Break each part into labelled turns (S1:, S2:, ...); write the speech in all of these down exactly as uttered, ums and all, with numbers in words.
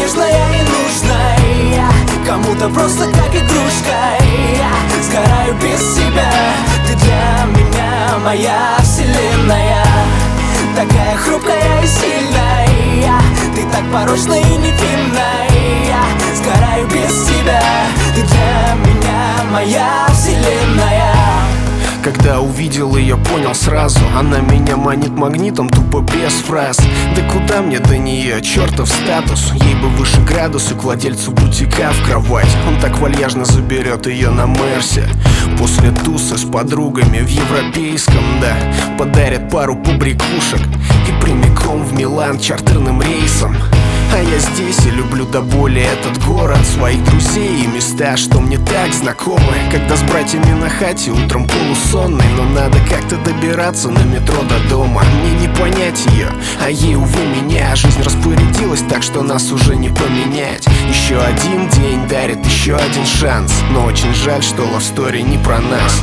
S1: нежная и нужная, кому-то просто как игрушка. Я сгораю без тебя, ты для меня моя вселенная, такая хрупкая и сильная, ты так порочна и невинная. Я сгораю без тебя, ты для меня моя вселенная.
S2: Когда увидел ее, понял сразу, она меня манит магнитом, тупо без фраз. Да куда мне до нее, чертов статус, ей бы выше градус и к владельцу бутика в кровать. Он так вальяжно заберет ее на Мерсе, после туса с подругами в европейском, да, подарит пару побрякушек и прямиком в Милан чартерным рейсом. А я здесь и люблю до боли этот город, своих друзей и места, что мне так знакомы. Когда с братьями на хате, утром полусонный, но надо как-то добираться на метро до дома. Мне не понять ее, а ей, увы, меня. Жизнь распорядилась так, что нас уже не поменять. Еще один день дарит еще один шанс, но очень жаль, что love story не про нас.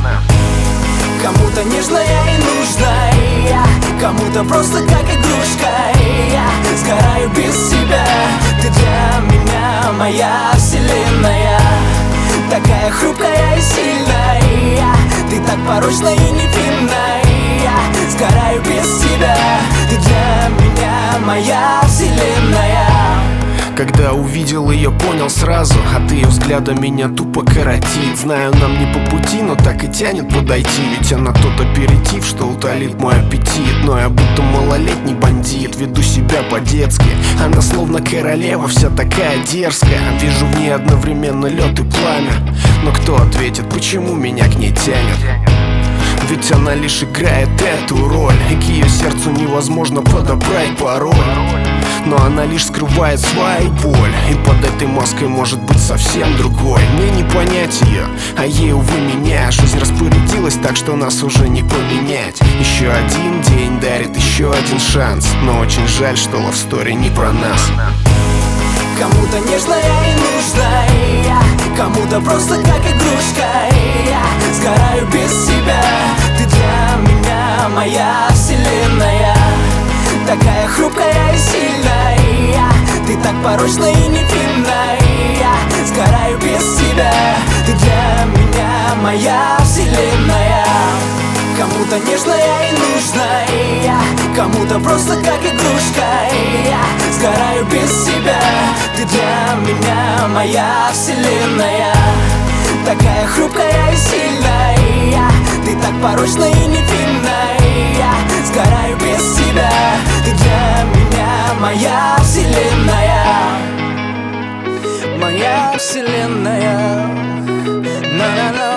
S1: Кому-то нежная и нужная, кому-то просто как игрушка. Я сгораю без тебя, ты для меня моя вселенная, такая хрупкая и сильная, ты так порочна и невинная. Я сгораю без тебя, ты для меня моя вселенная.
S2: Когда увидел ее, понял сразу, от ее взгляда меня тупо коротит. Знаю, нам не по пути, но так и тянет подойти, ведь она тот аперитив, что утолит мой аппетит. Но я будто малолетний бандит, веду себя по-детски. Она словно королева, вся такая дерзкая. Вижу в ней одновременно лед и пламя, но кто ответит, почему меня к ней тянет? Ведь она лишь играет эту роль, и к ее сердцу невозможно подобрать пароль. Но она лишь скрывает свою боль, и под этой маской может быть совсем другой. Мне не понять ее, а ей, увы, меня. Жизнь распорядилась так, что нас уже не поменять. Еще один день дарит еще один шанс, но очень жаль, что love story не про нас.
S1: Кому-то нежная и нужная, кому-то просто как игрушка. Я сгораю без тебя, ты для меня моя вселенная, такая хрупкая и сильная, ты так порочна и невинная. Я сгораю без тебя, ты для меня моя вселенная. Кому-то нежная и нужная, кому-то просто как игрушка. Я сгораю без тебя, ты для меня моя вселенная, такая хрупкая и сильная, ты так порочна и невинная. Я сгораю без тебя, ты для меня моя вселенная, моя вселенная. На-на-на.